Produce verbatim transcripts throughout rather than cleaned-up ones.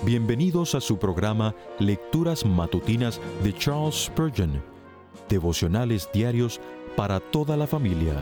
Bienvenidos a su programa Lecturas Matutinas de Charles Spurgeon, devocionales diarios para toda la familia.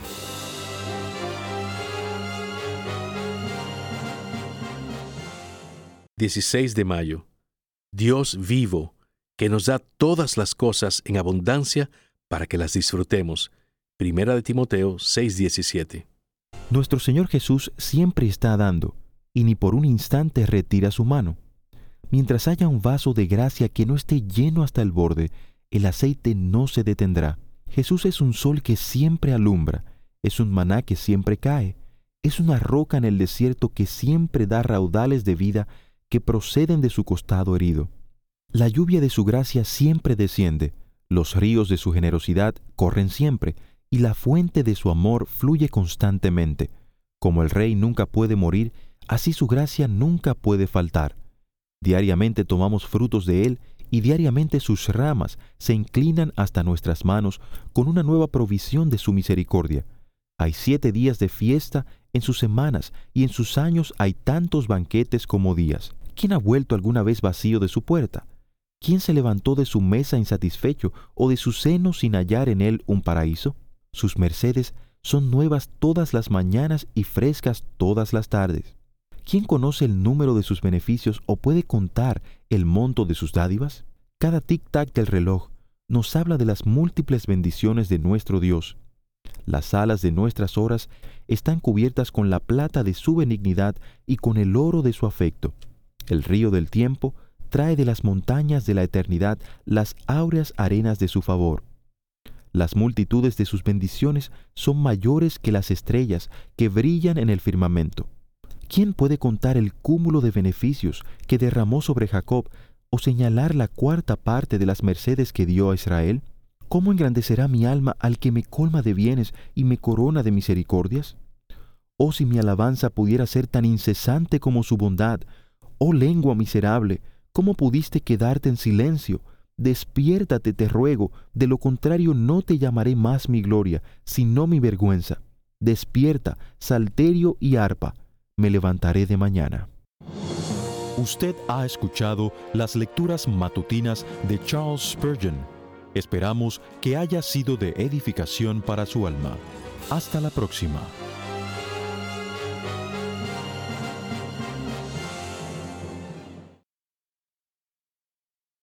dieciséis de mayo. Dios vivo, que nos da todas las cosas en abundancia para que las disfrutemos. Primera de Timoteo seis diecisiete. Nuestro Señor Jesús siempre está dando, y ni por un instante retira su mano. Mientras haya un vaso de gracia que no esté lleno hasta el borde, el aceite no se detendrá. Jesús es un sol que siempre alumbra, es un maná que siempre cae, es una roca en el desierto que siempre da raudales de vida que proceden de su costado herido. La lluvia de su gracia siempre desciende, los ríos de su generosidad corren siempre, y la fuente de su amor fluye constantemente. Como el Rey nunca puede morir, así su gracia nunca puede faltar. Diariamente tomamos frutos de Él, y diariamente sus ramas se inclinan hasta nuestras manos con una nueva provisión de su misericordia. Hay siete días de fiesta en sus semanas, y en sus años hay tantos banquetes como días. ¿Quién ha vuelto alguna vez vacío de su puerta? ¿Quién se levantó de su mesa insatisfecho o de su seno sin hallar en él un paraíso? Sus mercedes son nuevas todas las mañanas y frescas todas las tardes. ¿Quién conoce el número de sus beneficios o puede contar el monto de sus dádivas? Cada tic-tac del reloj nos habla de las múltiples bendiciones de nuestro Dios. Las alas de nuestras horas están cubiertas con la plata de su benignidad y con el oro de su afecto. El río del tiempo trae de las montañas de la eternidad las áureas arenas de su favor. Las multitudes de sus bendiciones son mayores que las estrellas que brillan en el firmamento. ¿Quién puede contar el cúmulo de beneficios que derramó sobre Jacob o señalar la cuarta parte de las mercedes que dio a Israel? ¿Cómo engrandecerá mi alma al que me colma de bienes y me corona de misericordias? Oh, si mi alabanza pudiera ser tan incesante como su bondad. Oh, lengua miserable, ¿cómo pudiste quedarte en silencio? Despiértate, te ruego, de lo contrario no te llamaré más mi gloria, sino mi vergüenza. Despierta, salterio y arpa, me levantaré de mañana. Usted ha escuchado las lecturas matutinas de Charles Spurgeon. Esperamos que haya sido de edificación para su alma. Hasta la próxima.